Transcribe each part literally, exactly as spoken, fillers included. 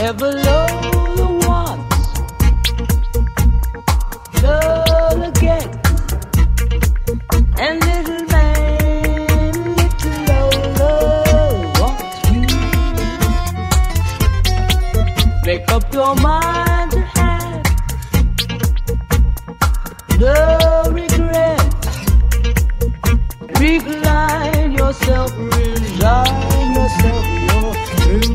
Whatever love wants, love again. And little man, little love wants you. Make up your mind to have no regrets. Recline yourself, resign yourself, you're through.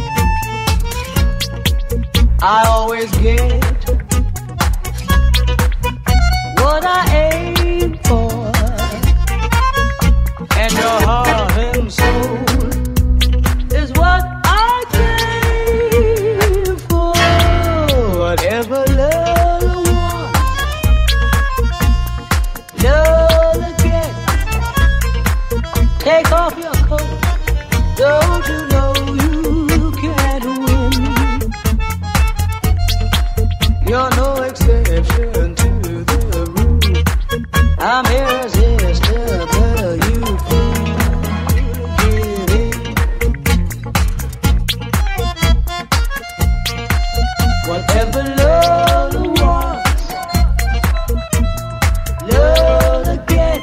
I always get what I aim for, and your heart and soul is what I crave for. Whatever love wants, love again. Take off your coat, don't you know you can't win? You're no exception to the rule. I'm irresistible, you feel it. Whatever love wants, love again.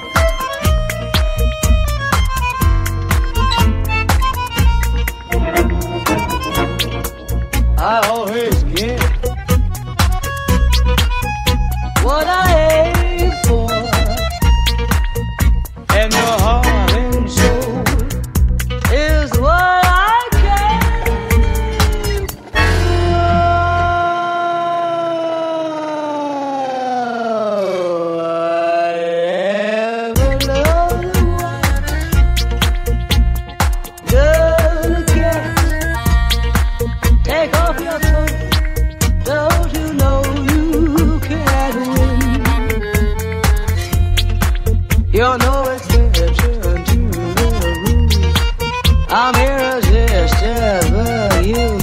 I always get what I aim for, and your heart and soul is what I came for. Whatever love wants, love again. Take off your coat, don't you know you can't win? You're no exception to the rule. I'm irresistible, you